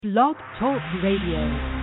Blog Talk Radio.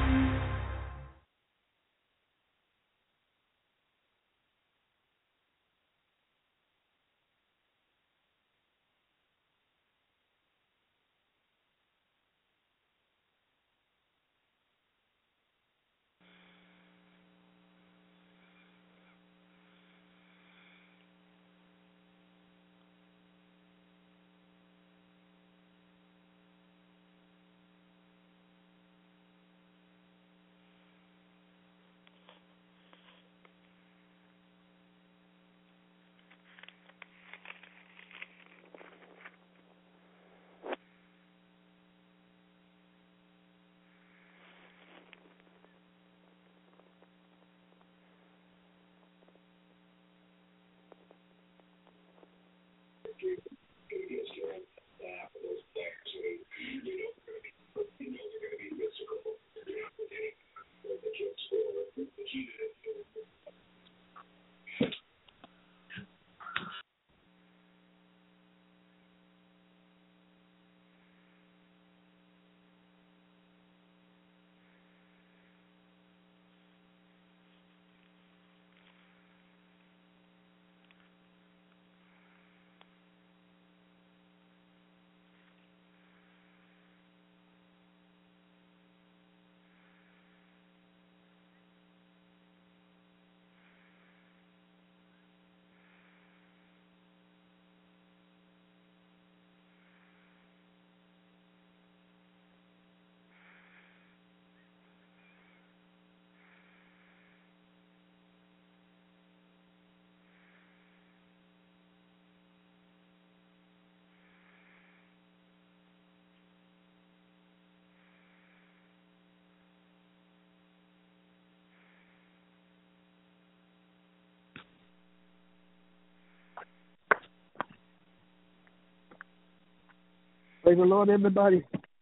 Praise the Lord, everybody.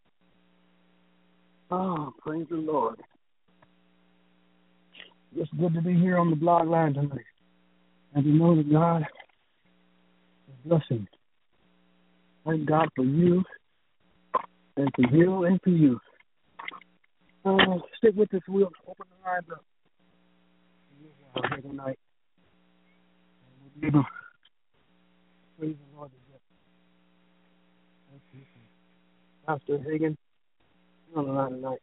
Oh, praise the Lord. It's good to be here on the blog line tonight. And to know that God is blessing. Thank God for you and for you and for you. Stick with us. We'll open the lines up here tonight. We'll be able to praise the Lord together. Thank you. Pastor Hagan, you're on the line tonight.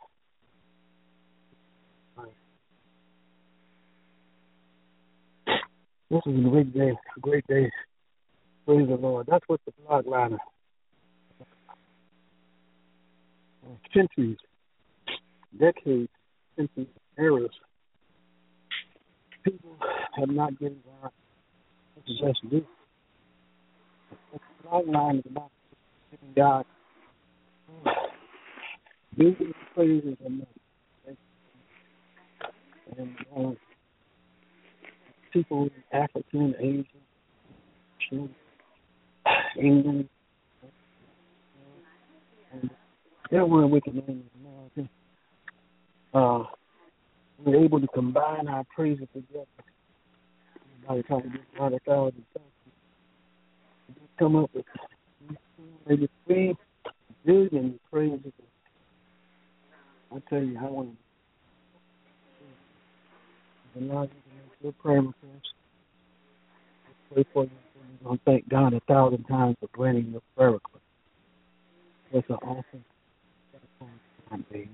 This is a great day, Praise the Lord. That's what the blog line is. Centuries, decades, centuries, eras. People have not given God what the best do. The blog line is about giving God music, praises, and people in Africa and Asia, England, and everywhere we can name in America, we're able to combine our praises together. Everybody trying to get 100,000 come up with maybe 3 billion praises. I tell you how one. And now you can make your prayer request. Pray for you. You're going to thank God 1,000 times for granting your prayer request. That's an awesome time, baby.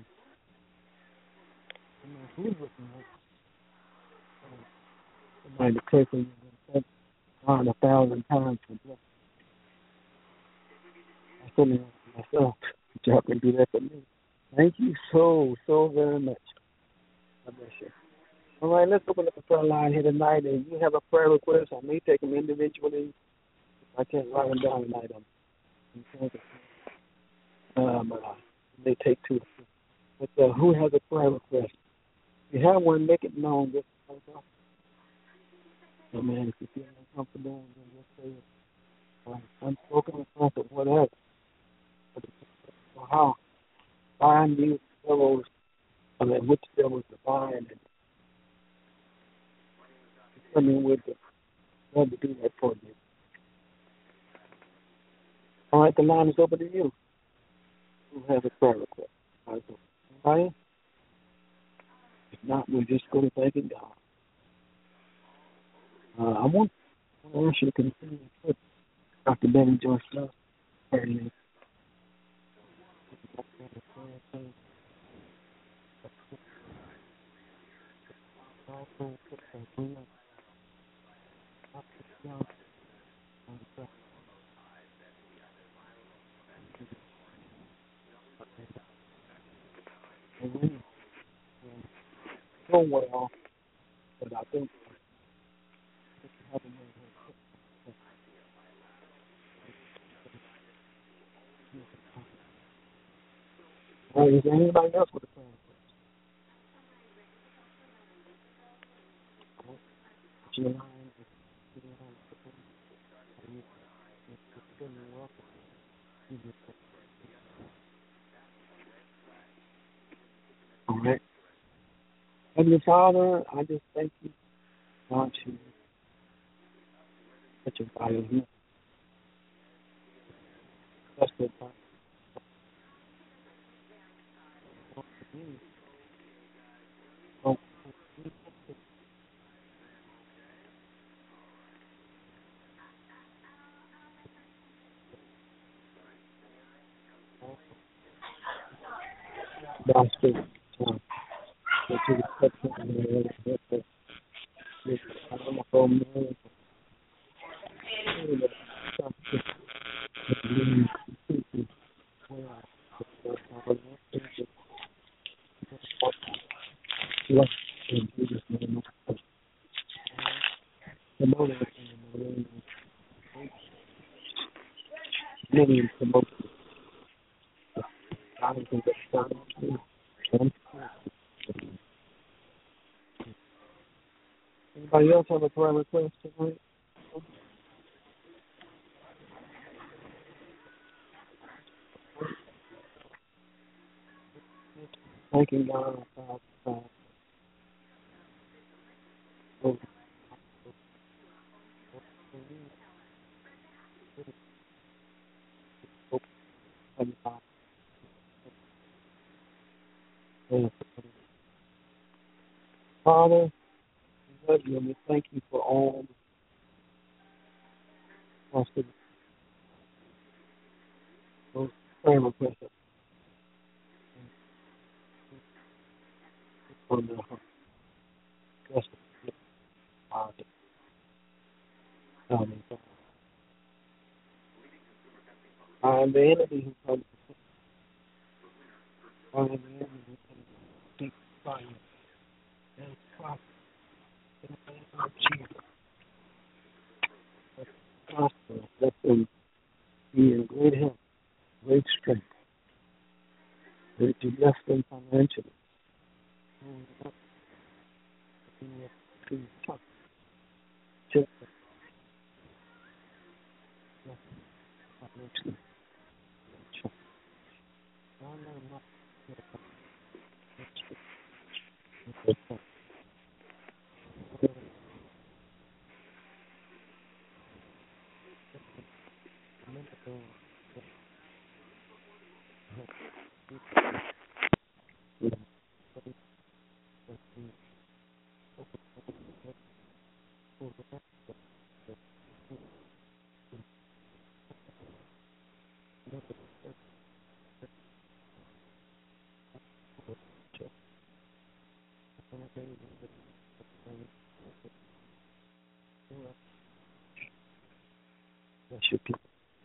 Who's looking at somebody to pray for you? Thank God 1,000 times for blessing. I certainly want for myself. But y'all can do that for me. Thank you so very much. God bless you. All right, let's open up the prayer line here tonight. And if you have a prayer request, I may take them individually. I can't write them down tonight. They take 2. But who has a prayer request? If you have one, make it known. Just man, if you feel uncomfortable, then just say it. Unspoken request or whatever. How find these devils, which devils to find, and come in with the love to do that for you. All right, the line is open to you. Who has a prayer request? we're just going to thank God. I want to ask you to continue to put Dr. Betty Joyce Love in. So well, but I think is there anybody else with a prayer request? All right. Heavenly Father, I just thank you, God, to such a fire here. Bless the Father. Gospel, to the section in Jesus' name. Promote it in the million promote it. I don't think that's done. Anybody else have a prayer request tonight? Thanking God for Father, we love you and we thank you for all the those prayer requests on the rest of the and the enemy who comes and the enemy who comes to take fire and prosper in the name of Jesus. Prosper, let them be in great health, great strength. That you bless them financially. Bless your people.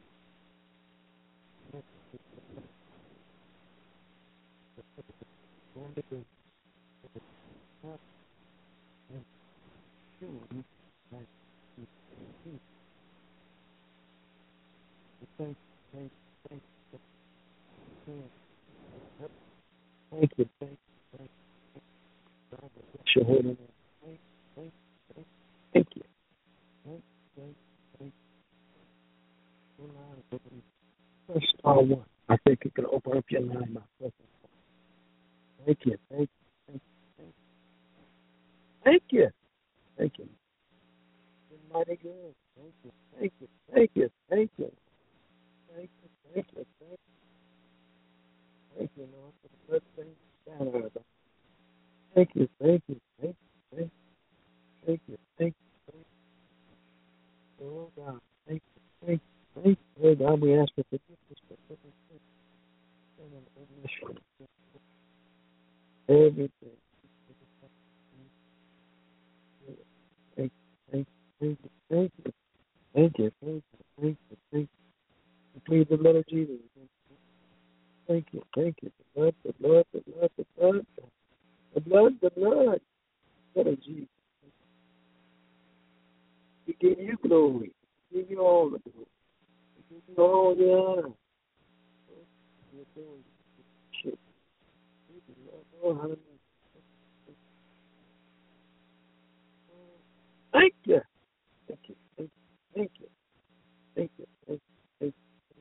Thank you. Bless your holy name. Thank you. Press star one. I think you can open up your line by pressing. Thank you. Thank you. Thank you. Thank you. You're mighty good. Thank you. Thank you. Thank you. Thank you. Thank you. Thank you. Thank you, Lord, for the good things down there. Thank you. Thank you. Thank you. Thank you. Thank you. Oh God. Thank you. Thank you. Thank you. Oh God, we ask for forgiveness for everything. Thank you. Thank you. Thank you. Thank you. Thank you. Thank you. Thank you. Thank you. Please the blood of Jesus. Thank you. Thank you. The blood, the blood, the blood, the blood. The blood, the blood. Blood of Jesus. We give you glory. We give you all the glory. We give you all the honor. You're doing shit. Oh, hallelujah. Thank you. Thank you. Thank you. Thank you. Thank you. Thank you. Thank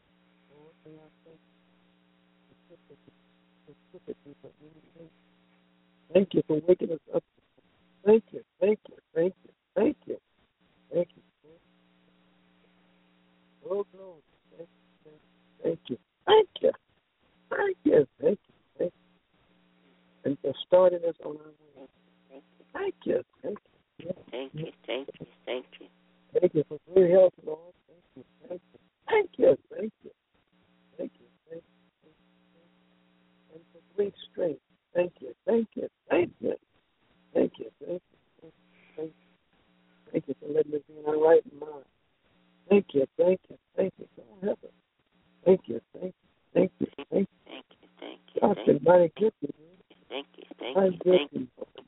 you. Thank you for waking us up. Thank you. Thank you. Thank you. Thank you. Thank you. Oh, glory. Thank you. Thank you. Thank you. Thank you. Thank you. And for starting us on our way. Thank you. Thank you. Thank you. Thank you. Thank you. Thank you for good health, Lord. Thank you. Thank you. Thank you. Thank you. Thank you. Thank you. And for great strength. Thank you. Thank you. Thank you. Thank you. Thank you. Thank you. Thank you for letting us be in our right mind. Thank you. Thank you. Thank you. God help us. Thank you. Thank you. Thank you. Thank you. Thank you. Thank you. God's been mighty good to you. Thank you. Thank you. Thank you.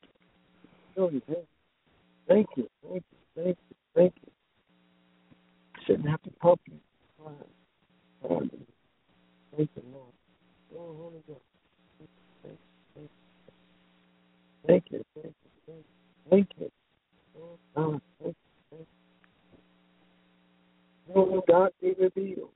Thank you. Thank you. Thank you. Thank you. Shouldn't have to pump you. Thank you, Lord. Oh, Holy Ghost. Thank you. Thank you. Thank you. Oh, God. Thank you. Oh, God, be revealed.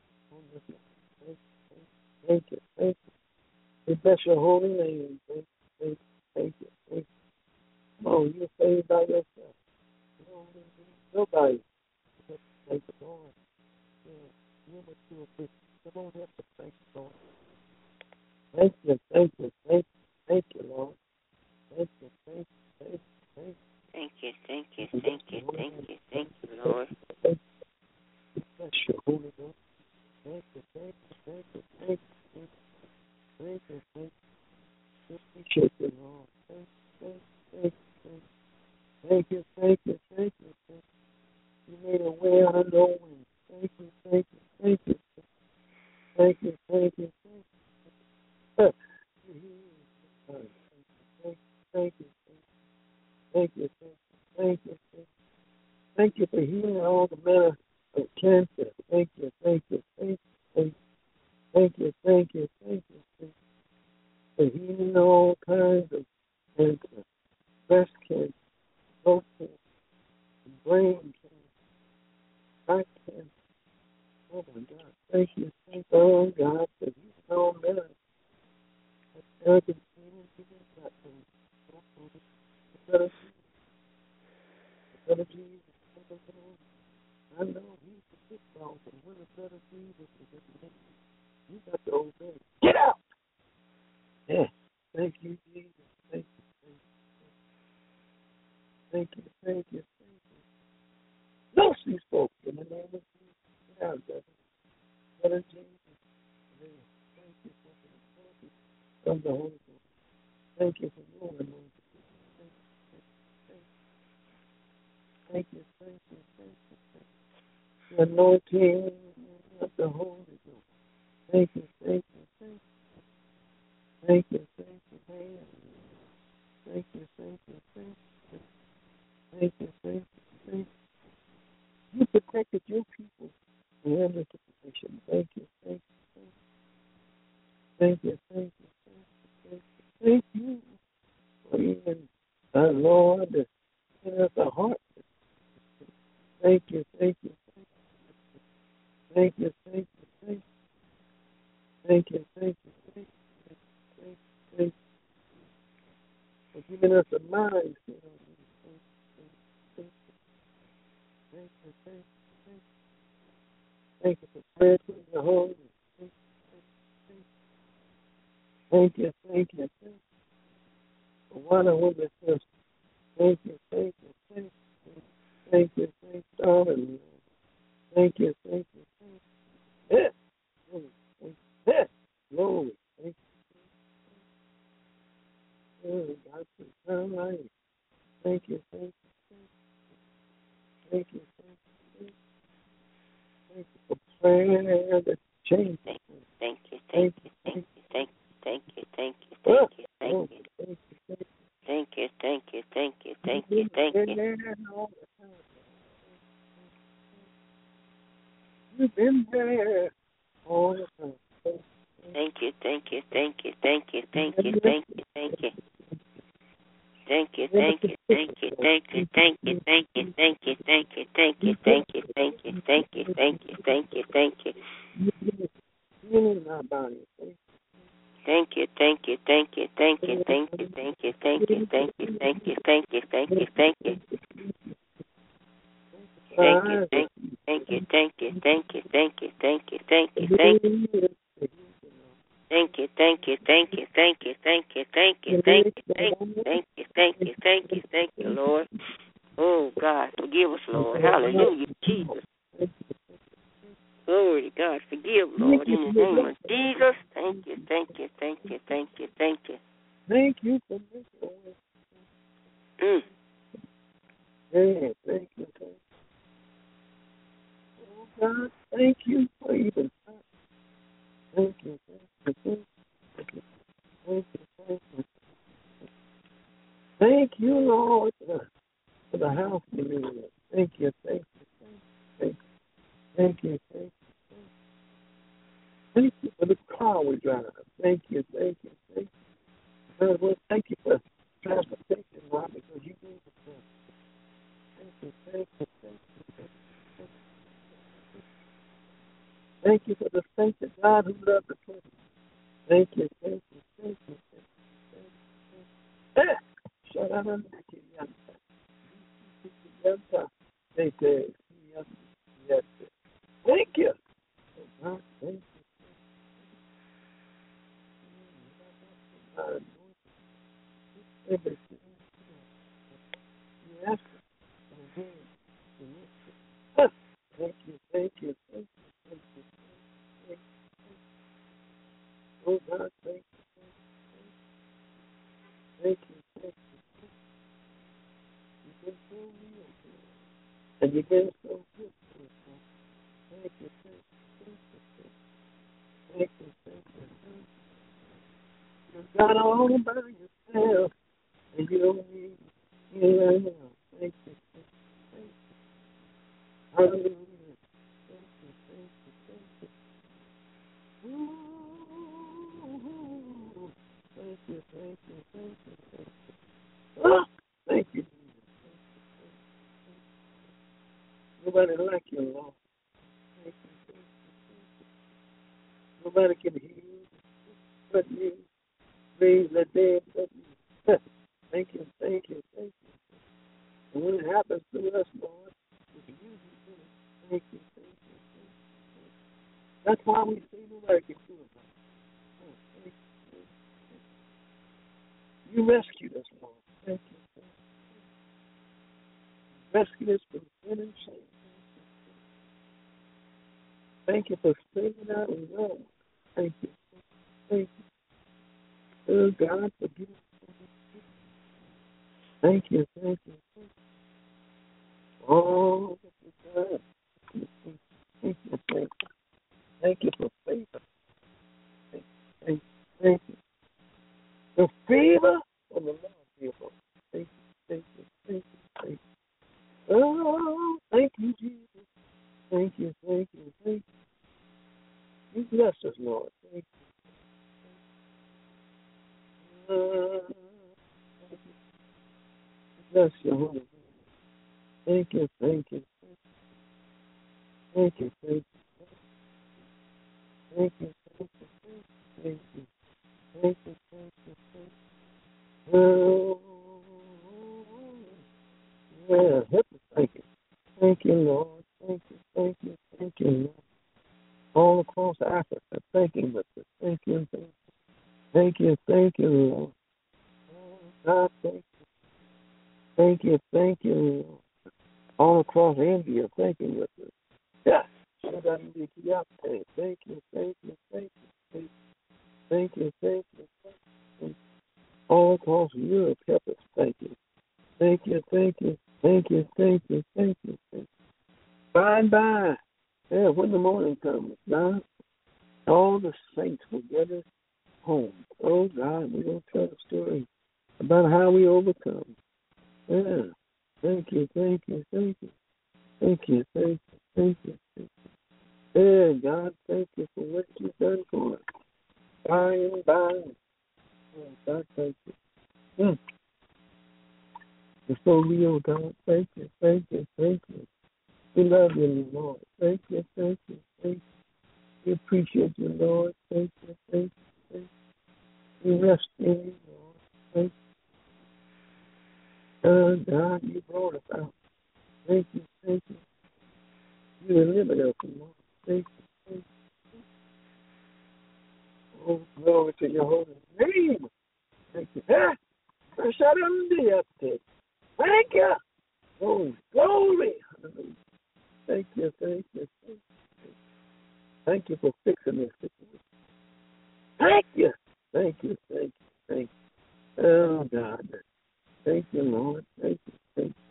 Thank you. Thank you. We bless your holy name. Thank you. Thank you. Thank you. Oh, you're saved by yourself. Nobody. Thank you, Lord. You're what you are. Come on, help us. Thank you, Lord. Thank you. Thank you. Thank you. Thank you, Lord. Thank you. Thank you. Thank you. Thank you. Thank you. Thank you. Thank you. Thank you, Lord. Bless your holy name. Thank you. Thank you. Thank you. Thank you. Thank you. Thank you. Appreciate you, Lord. Thank you. Thank you. Thank you. Thank you. Thank you. You made a way out of no way. Thank you. Thank you. Thank you. Thank you. Thank you. Thank you. Thank you. Thank you. Thank you. Thank you for healing all the manner of cancer. Thank you. Thank you. Thank you. Thank you. Thank you. Thank you. For healing all kinds of cancer, breast cancer, throat cancer, brain cancer, back cancer. Oh my God. Thank you. Thank you, oh God, for healing all manner of cancer. I know he's the big dog, and when the blood of Jesus is in the name, you got to obey. Get out! Yeah. Thank you, Jesus. Thank you. Thank you. Thank you. Thank you. Loose these folks in the name of Jesus. Get out, devil. Blood of Jesus. Thank you. Thank you. From the Holy Ghost. Thank you for your anointing. Thank you. Thank you. Thank you. The anointing of the Holy Ghost. Thank you. Thank you. Thank you. Thank you. Thank you. Thank you. Thank you. Thank you. Thank you. Thank you. Thank you. You protected your people in this situation. Thank you. Thank you. Thank you. Thank you. Thank you. Thank you for even our Lord in us a heart. Thank you. Thank you. Thank you. Thank you. Thank you. Thank you. Thank you. Thank you. Thank you. For giving us a mind. Thank you. Thank you. Thank you for praying to the Holy. Thank you. Thank you. Thank you. What a witness. Thank you, thank you, thank you, thank you, thank you, hallelujah. Thank you, thank you, thank you. Yes, yes, glory, thank you, God, for eternal life. Thank you, thank you, thank you, thank you for prayer that changed. Thank you, thank you, thank you, thank you, thank you, thank you, thank you, thank you. Thank you, thank you, thank you, thank you, thank you. You've been there all the time. Thank you, thank you, thank you, thank you, thank you, thank you, thank you. Thank you, thank you, thank you, thank you, thank you, thank you, thank you, thank you, thank you, thank you, thank you, thank you, thank you, thank you, thank you. Healing our body. Thank you, thank you, thank you, thank you, thank you, thank you, thank you, thank you, thank you, thank you, thank you, thank you. Thank you, thank you, thank you, thank you, thank you, thank you, thank you, thank you. Thank you, thank you, thank you, thank you, thank you, thank you, thank you, thank you, thank you, thank you, thank you, thank you, Lord. Oh God, forgive us, Lord. Hallelujah, Jesus. Glory to God, forgive, Lord, in the name of Jesus. Thank you, thank you, thank you, thank you, thank you. Thank you for making a way. Thank you, thank you. Oh God, thank you for even. Thank you, thank you, thank you, thank you, thank you. Thank you, Lord, for the house you live in. Thank you, thank you, thank you, thank you, thank you. Thank you for the car we drive. Thank you, thank you, thank you. Well, thank you for transportation, Lord, because you gave us that. Thank you, thank you, thank you, thank you. Thank you for the saints of God who love the place. Thank you, thank you, thank you, thank you, thank you. Shut up and make it young. Thank you. Yes. Thank you. Thank you. Everything. Yes. Thank you, thank you, thank you, thank you, thank you. Oh God, thank you, thank you, thank you. You've been so real, and you've been so good. Thank you, thank you, thank you, thank you. You've got all by yourself, and you don't need me right now. Thank you, thank you, hallelujah. Thank you, thank you, thank you. Ooh, thank you, thank you, thank you, thank you. Oh, thank you. Nobody like you, Lord. Thank you, thank you. Nobody can hear you but you. Raise the dead but you. Thank you, thank you, thank you. And when it happens to us, Lord, it's you who do it. Thank you, thank you, thank you. That's why we say nobody can do it. Oh, thank you, thank you. You rescued us, Lord. Thank you, thank you. Rescued us from sin and shame. Thank you for saving our love. Thank you, thank you. Oh, God, forgive us. Thank you, thank you, thank you. Oh, God. Thank you, thank you. Thank you for favor. Thank you. The favor of the Lord, people. Thank you, thank you, thank you, thank you. Oh, thank you, Jesus. Thank you, thank you, thank you. You bless us, Lord. Thank you. Thank you. Bless your holy name. Thank you, thank you, thank you, thank you, thank you, thank you, thank you, thank you, thank you, thank you. Oh, yeah, help us, thank you. Thank you, Lord. Thank you, thank you, thank you, Lord. All across Africa, thank you, Lord. Thank you, thank you, thank you, thank you, Lord. God, thank you, Lord. All across India, thank you. Yeah. Thank you, thank you, thank you, thank you, thank you, thank you. All across Europe, help us, thank you. Thank you, thank you, thank you, thank you, thank you, thank you. By and by, yeah, when the morning comes, God, all the saints will get us home. Oh, God, we're going to tell a story about how we overcome. Yeah. Thank you, thank you, thank you. Thank you, thank you, thank you, thank you. Yeah, God, thank you for what you've done for us. By and by. Oh, God, thank you. It's so real, God. Thank you, thank you, thank you. We love you, Lord. Thank you, thank you, thank you. We appreciate you, Lord. Thank you, thank you, thank you. We rest in you, Lord. Thank you. Oh, God, you brought us out. Thank you, thank you. You delivered us, Lord. Thank you, thank you. Oh, glory to your holy name. Thank you. Thank you. Oh, glory. Thank you, thank you, thank you. Thank you for fixing this situation. Thank you. Thank you, thank you, thank you. Oh, God. Thank you, Lord. Thank you, thank you.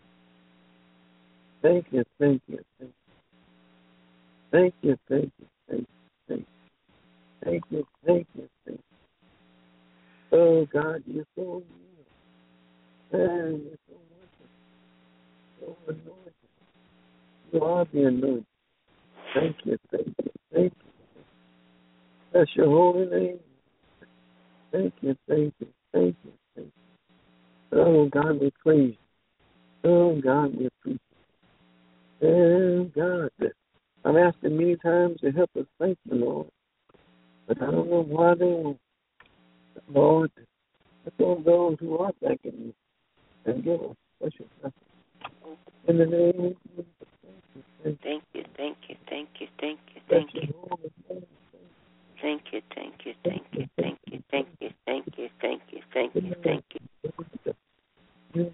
Thank you, thank you, thank you. Thank you, thank you, thank you, thank you. Thank you, thank you, thank you. Oh, God, you're so real. And you're so wonderful. So anointed. You are the anointed. Thank you, thank you, thank you. That's your holy name. Thank you, thank you, thank you, thank you. Oh, God, we praise you. Oh, God, we appreciate you. Oh, God, I've asked them many times to help us thank you, Lord. But I don't know why they won't. Lord, look on those who are thanking you and give us special blessing. In the name of Jesus, thank you, thank you, thank you, thank you, thank you. Thank you, thank you, thank you, thank you, thank you, thank you, thank you, thank you, thank you.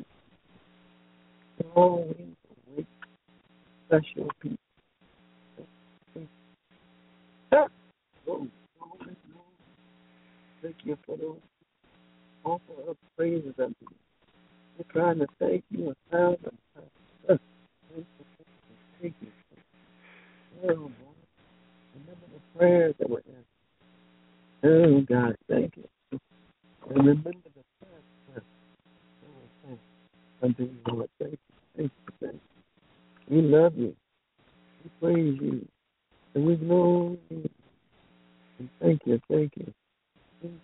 Always awake special people. Thank you for those offer up praises unto you. We're trying to thank you 1,000 times. Thank you. Oh, Lord. Remember the prayers that were answered. Oh, God, thank you. And remember the prayers that were sent unto you, Lord. Thank you, thank you, thank you. We love you. We praise you. And we know you. And thank you, thank you. In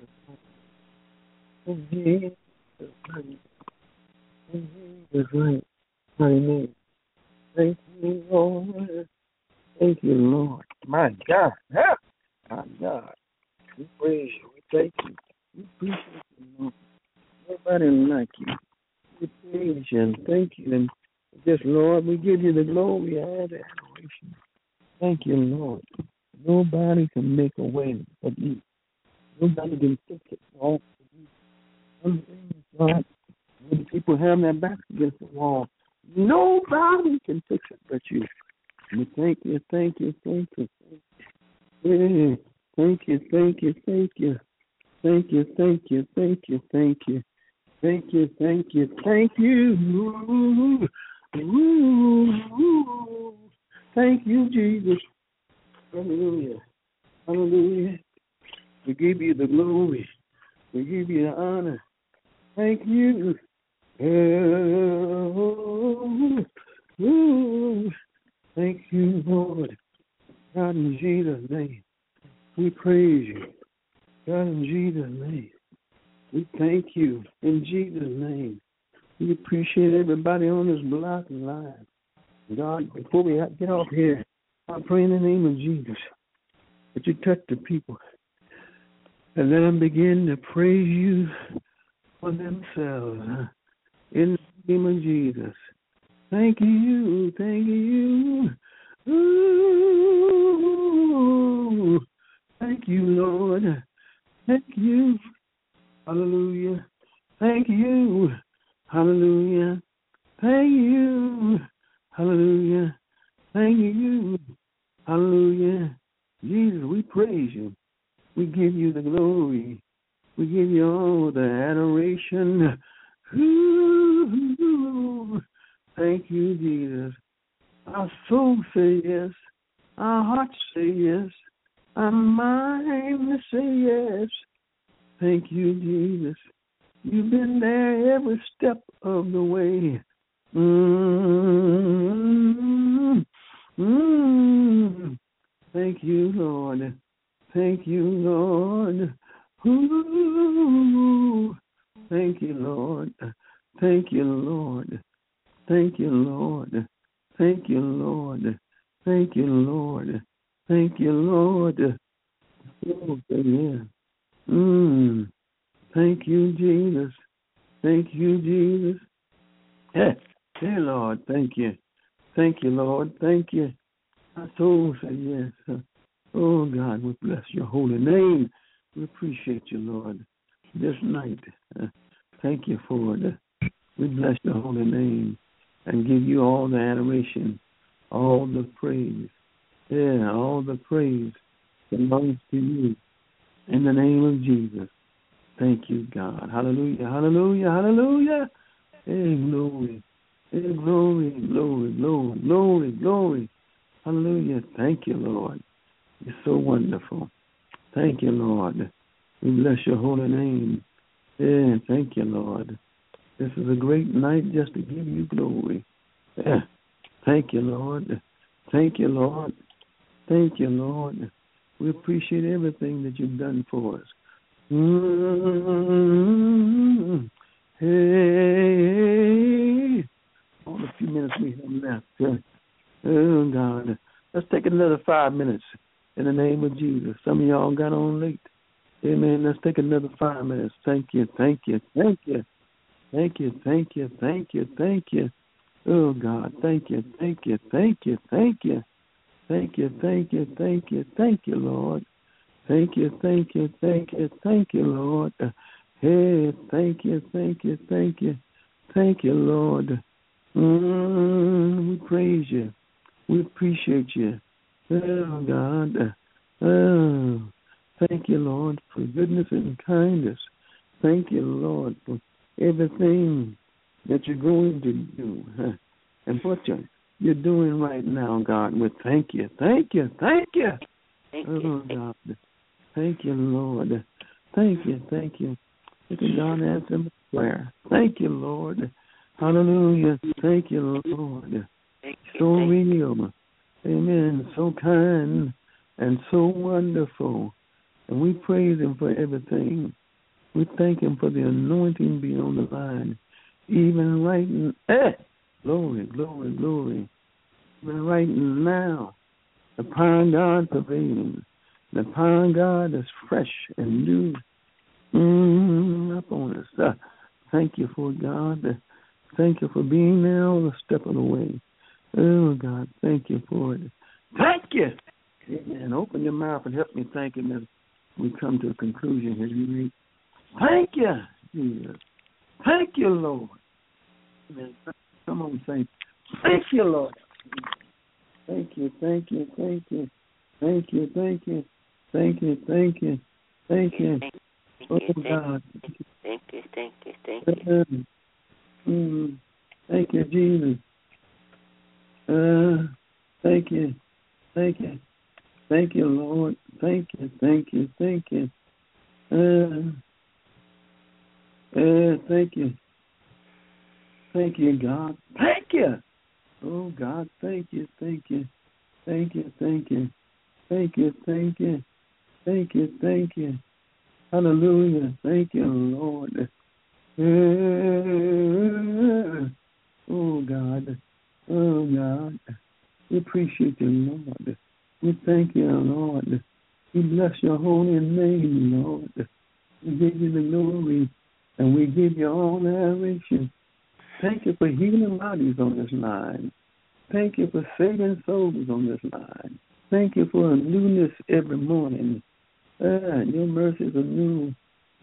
Jesus' name. In Jesus' name. Mighty name. Thank you, Lord. Thank you, Lord. My God. My God. We praise you. We thank you. We appreciate you, Lord. Nobody like you. We praise you and thank you. And just, Lord, we give you the glory, all the adoration. Thank you, Lord. Nobody can make a way but you. Nobody can fix it all but you. Some things, God, when people have their backs against the wall, nobody can fix it but you. We thank you, thank you, thank you, thank you. Yeah. Thank you, thank you, thank you. Thank you, thank you, thank you, thank you. Thank you, thank you, thank you. Ooh. Thank you, Jesus. Hallelujah. Hallelujah. We give you the glory. We give you the honor. Thank you. Thank you, Lord. God, in Jesus' name, we praise you. God, in Jesus' name, we thank you. In Jesus' name, we appreciate everybody on this block line. God, before we get off here, I pray in the name of Jesus that you touch the people and let them begin to praise you for themselves. In the name of Jesus. Thank you, thank you. Ooh, thank you, Lord. Thank you. Hallelujah. Thank you. Hallelujah. Thank you. Hallelujah. Thank you. Hallelujah. Jesus, we praise you. We give you the glory. We give you all the adoration. Ooh, thank you, Jesus. Our soul say yes. Our hearts say yes. Our mind say yes. Thank you, Jesus. You've been there every step of the way. Thank you, Lord. Thank you, Lord. Ooh, thank you, Lord. Thank you, Lord. Thank you, Lord. Thank you, Lord. Thank you, Lord. Thank you, Lord. Oh, yeah. Thank you, Jesus. Thank you, Jesus. Hey, Lord, thank you. Thank you, Lord. Thank you. My soul say yes. Oh, God, we bless your holy name. We appreciate you, Lord, this night. Thank you for it. We bless your holy name and give you all the adoration, all the praise. Yeah, all the praise belongs to you. In the name of Jesus. Thank you, God. Hallelujah, hallelujah, hallelujah. Hey, glory. Hey, glory, glory, glory, glory, glory. Hallelujah. Thank you, Lord. You're so wonderful. Thank you, Lord. We bless your holy name. Yeah, thank you, Lord. This is a great night just to give you glory. Yeah. Thank you, Lord. Thank you, Lord. Thank you, Lord. We appreciate everything that you've done for us. Hey, all the few minutes we have left. Oh, God. Let's take another 5 minutes in the name of Jesus. Some of y'all got on late. Amen. Let's take another 5 minutes. Thank you, thank you, thank you. Thank you, thank you, thank you, thank you. Oh, God, thank you, thank you, thank you, thank you. Thank you, thank you, thank you, thank you, Lord. Thank you, thank you, thank you, thank you, Lord. Hey, thank you, thank you, thank you, thank you, Lord. We praise you. We appreciate you. Oh, God. Oh, thank you, Lord, for goodness and kindness. Thank you, Lord, for everything that you're going to do and what you're doing right now, God. We thank you. Thank you. Thank you. Oh, God. Thank you, Lord. Thank you. Thank you. Look at God answer my prayer. Thank you, Lord. Hallelujah. Thank you, Lord. So real. Amen. So kind and so wonderful. And we praise him for everything. We thank him for the anointing being on the line. Even right now. Glory, glory, glory. Even right now. The power of God prevailing. The power of God is fresh and new up on us. Thank you for God. Thank you for being there on the step of the way. Oh, God, thank you for it. Thank you. Amen. Open your mouth and help me thank him as we come to a conclusion here. You read. Thank you, Jesus. Thank you, Lord. Amen. Come on, say, thank you, Lord. Thank you, thank you, thank you. Thank you, thank you. Thank you, thank you. Thank you. Oh, God. Thank you, thank you, thank you. Thank you, Jesus. Thank you. Thank you. Thank you, Lord. Thank you, thank you, thank you. Thank you. Thank you, God. Thank you. Oh, God, thank you, thank you. Thank you, thank you. Thank you, thank you. Thank you, thank you. Hallelujah. Thank you, Lord. Oh, God. Oh, God. We appreciate you, Lord. We thank you, Lord. We bless your holy name, Lord. We give you the glory, and we give you all the adoration. Thank you for healing bodies on this line. Thank you for saving souls on this line. Thank you for a newness every morning. Your mercies are new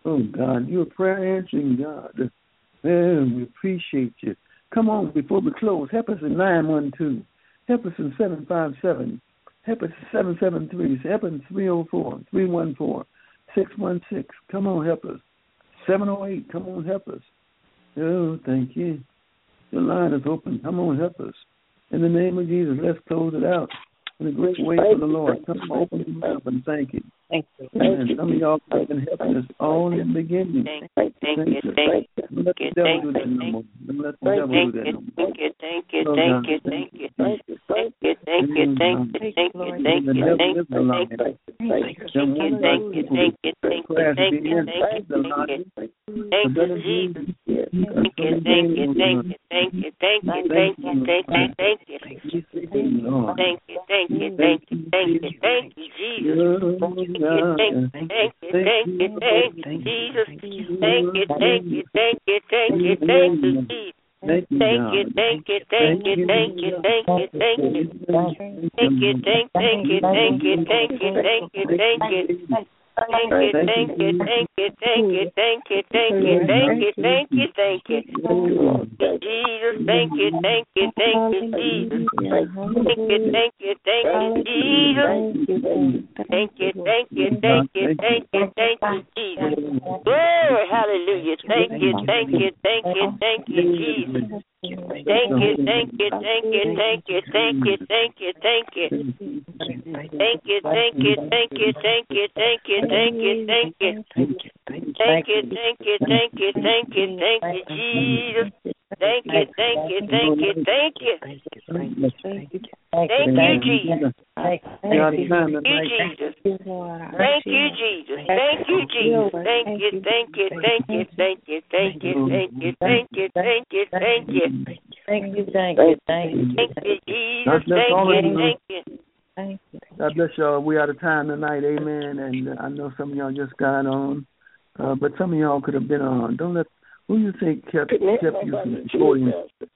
Oh, God, you're a prayer answering God. Man, we appreciate you. Come on, before we close, help us in 912. Help us in 757. Help us in 773. Help us in 304, 314, 616. Come on, help us. 708, come on, help us. Oh, thank you. The line is open. Come on, help us. In the name of Jesus, let's close it out in a great way for the Lord. Come on, open your mouth and thank you. Thank you. And some of y'all have been helping us all in the beginning. Thank you. Don't let the devil do that no more. Don't let the devil do that no more. Thank you. Thank you. Thank you. Thank you. Thank you. Thank you. Thank you. Thank you. Thank you. Thank you. Thank you. Thank you. Thank you. Thank you. Thank you, Jesus. Thank you. Thank you. Thank you. Thank you. Thank you. Thank you. Thank you. Thank you. Thank you. Thank you. Thank you. Thank you. Thank you. Thank you, Jesus. Thank you. Thank you. Thank you. Thank you, Jesus. Thank you. Thank you. Thank you. Thank you. Thank you, Jesus. Thank you, thank you, thank you, thank you, thank you, thank you. Thank you, thank you, thank you, thank you, thank you, thank you. Thank you, thank you, thank you, thank you, thank you, thank you, thank you, thank you, thank you. Jesus, thank you, thank you, thank you, Jesus. Thank you, thank you, thank you, Jesus. Thank you, thank you, thank you, thank you, thank you, Jesus. Glory, hallelujah. Thank you, thank you, thank you, thank you, Jesus. Thank you, thank you, thank you, thank you, thank you, thank you, thank you. Thank you, thank you, thank you, thank you, thank you, thank you, thank you. Thank you, thank you, thank you, thank you, thank you, Jesus. Thank you, thank you, thank you, thank you. Thank you, Jesus. Thank you, Jesus. Thank you, Jesus. Thank you, Jesus. Thank you, thank you, thank you, thank you, thank you, thank you, thank you, thank you, thank you. Thank you, thank you, thank you. Thank you, Jesus. Thank you, thank you. God bless y'all. We're out of time tonight, amen. And I know some of y'all just got on, but some of y'all could have been on. Don't let who you think kept you from recording.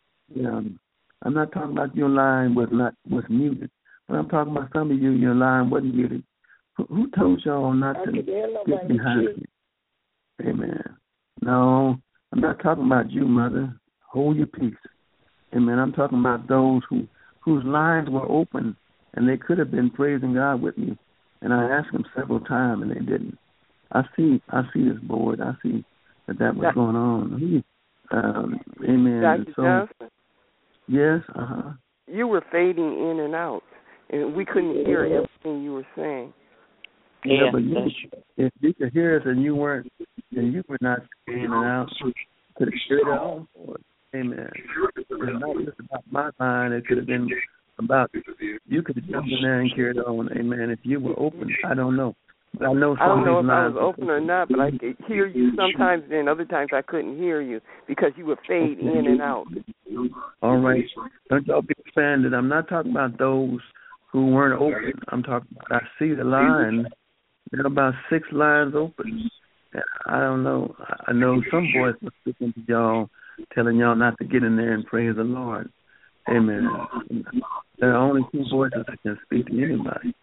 I'm not talking about your line was muted, but I'm talking about some of you. Your line wasn't muted. Who told y'all not to get behind me? Amen. No, I'm not talking about you, mother. Hold your peace. Amen. I'm talking about those whose lines were open and they could have been praising God with me. And I asked them several times and they didn't. I see this board. I see that was going on. Amen. Dr. Johnson? Yes, You were fading in and out, and we couldn't hear everything you were saying. Yeah, but if you could hear us and you were not in and out, could have heard it all for it. Amen. It's not just about my line. It could have been about you could have jumped in there and carried on. Amen. If you were open, I don't know. But I don't know if I was open or not, but I could hear you sometimes, and other times I couldn't hear you because you would fade in and out. All right. Don't y'all be offended. I'm not talking about those who weren't open. I'm talking about I see the line. There are about 6 lines open. I don't know. I know some voice was speaking to y'all, telling y'all not to get in there and praise the Lord. Amen. There are only 2 voices that can speak to anybody.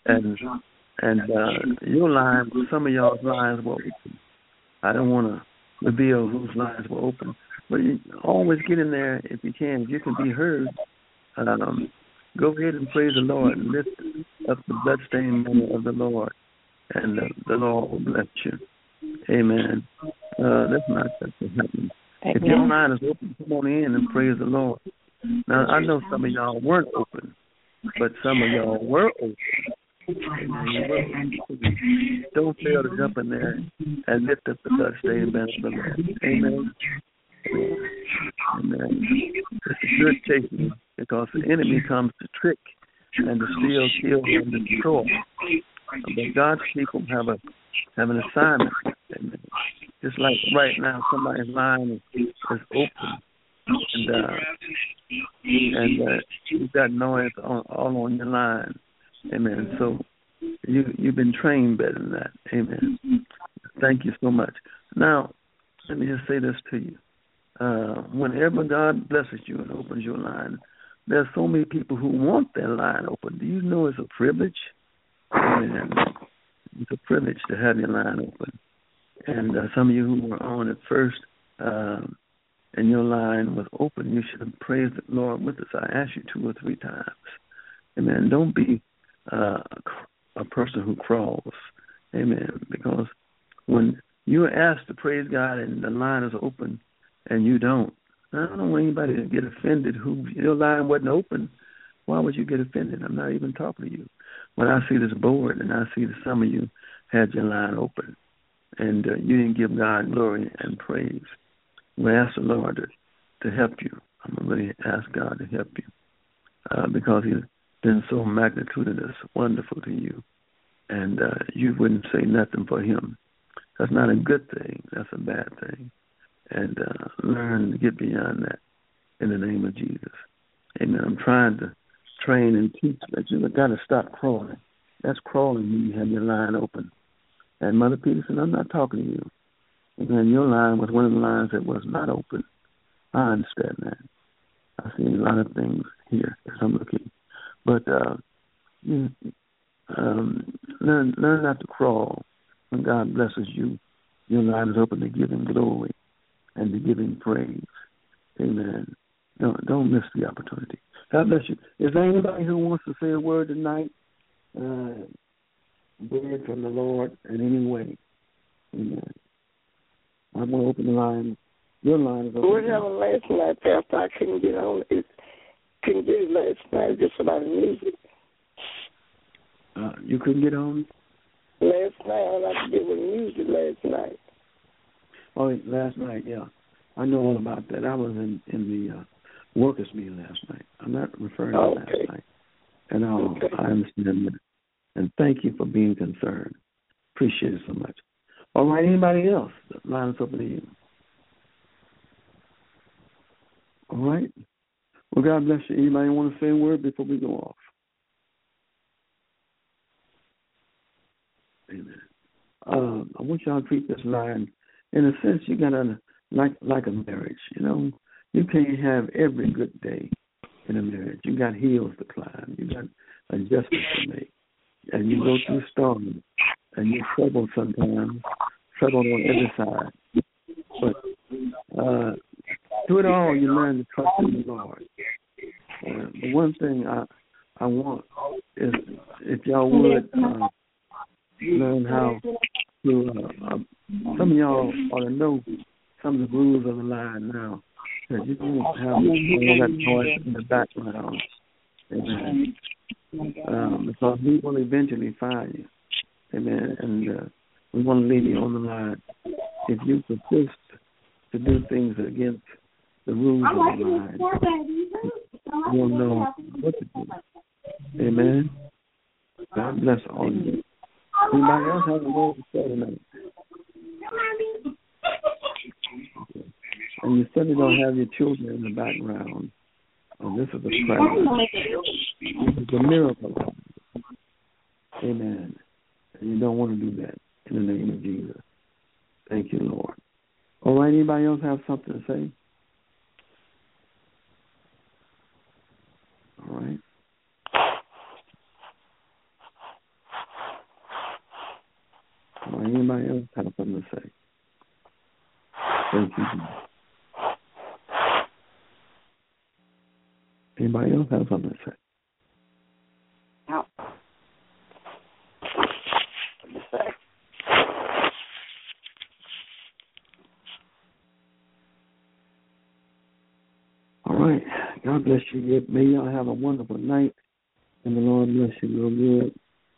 And your line, some of y'all's lines were open. I don't want to reveal whose lines were open. But you always get in there if you can. If you can be heard, go ahead and praise the Lord and lift up the bloodstained banner of the Lord. And the Lord will bless you. Amen. That's not such a happening. If your line is open, come on in and praise the Lord. Now, I know some of y'all weren't open, but some of y'all were open. Don't fail to jump in there and lift up the bloodstained banner of the Lord. Amen. Amen. It's a good chasing because the enemy comes to trick and to steal, kill, and destroy. But God's people have an assignment. Amen. Just like right now, somebody's line is open, and you've got noise all on your line. Amen. So you've been trained better than that. Amen. Thank you so much. Now, let me just say this to you. Whenever God blesses you and opens your line, there's so many people who want their line open. Do you know it's a privilege? Amen. It's a privilege to have your line open. And some of you who were on at first and your line was open, you should have praised the Lord with us. I asked you 2 or 3 times. Amen. Don't be a person who crawls. Amen. Because when you're asked to praise God and the line is open and you don't, I don't want anybody to get offended who your line wasn't open. Why would you get offended? I'm not even talking to you. When I see this board and I see that some of you had your line open and you didn't give God glory and praise, we ask the Lord to help you. I'm going to really ask God to help you because He's been so magnitudinous, wonderful to you, and you wouldn't say nothing for Him. That's not a good thing. That's a bad thing. And learn to get beyond that in the name of Jesus. Amen. I'm trying to train and teach that you've got to stop crawling. That's crawling when you have your line open. And Mother Peterson, I'm not talking to you. And your line was one of the lines that was not open. I understand that. I see a lot of things here as I'm looking. But learn not to crawl. When God blesses you, your line is open to give Him glory and to give Him praise. Amen. Don't miss the opportunity. God bless you. Is there anybody who wants to say a word tonight? Word from the Lord in any way. Amen. I'm going to open the line. Your line is open. What happened last night, Pastor? I couldn't get on it. Couldn't get it last night, just about the music. You couldn't get on? Last night, all I could get was music last night. Oh, last night, yeah. I know all about that. I was in the workers' meeting last night. I'm not referring to last night. And I understand that. And thank you for being concerned. Appreciate it so much. All right, anybody else? The line is open to you. All right. Well, God bless you. Anybody want to say a word before we go off? Amen. I want y'all to treat this line, in a sense, you got to, like a marriage, you know. You can't have every good day in a marriage. You got hills to climb. You got adjustments to make. And you go through storms, and you trouble sometimes, trouble on every side. But through it all, you learn to trust in the Lord. The one thing I want is if y'all would learn how to, some of y'all ought to know some of the rules of the line now. That you don't have all that noise in the background. Amen. Because we will eventually find you. Amen. And we want to leave you on the line. If you persist to do things against the rules of the line, you'll know what to do. Amen. God bless all of you. Anybody else have a word to say tonight? And you certainly don't have your children in the background. Oh, this is a prayer. This is a miracle. Amen. And you don't want to do that in the name of Jesus. Thank you, Lord. All right, anybody else have something to say? All right. All right, anybody else have something to say? Thank you, Jesus. Anybody else have something to say? No. All right. God bless you. May y'all have a wonderful night, and the Lord bless you real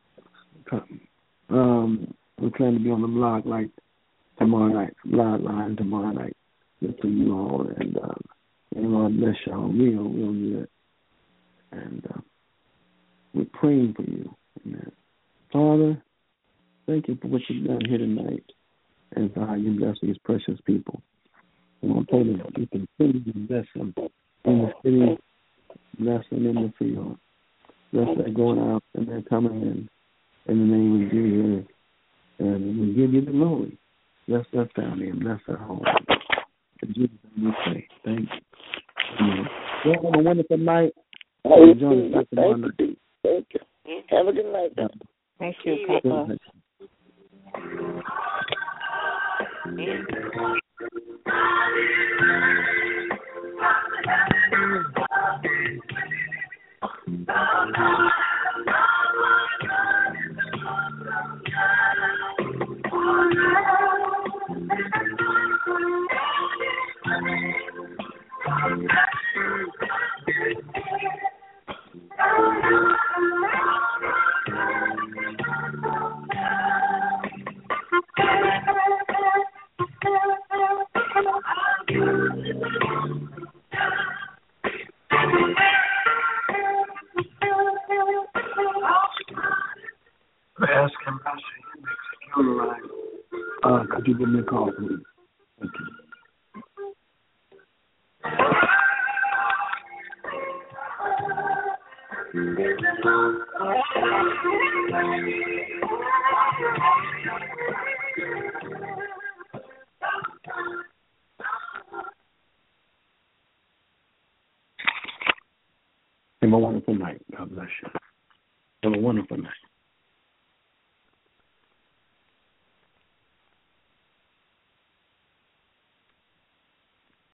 good. We plan to be on the blog like tomorrow night, blog line tomorrow night. Good to you all, and the Lord bless y'all real good. And we're praying for you. Amen. Father, thank you for what you've done here tonight and for how you bless these precious people. And I pray that you continue to bless them in the city, bless them in the field. Bless their going out and their coming in the name of Jesus. And we give you the glory. Bless their family and bless their home. In Jesus' name we say, thank you. Amen. Well, have a wonderful night. Thank you. Thank you. Have a good night. Thank you, Papa. Ask him, I say, you're on the line. Could you give me a call, please? Thank you. Have a wonderful night. God bless you. Have a wonderful night.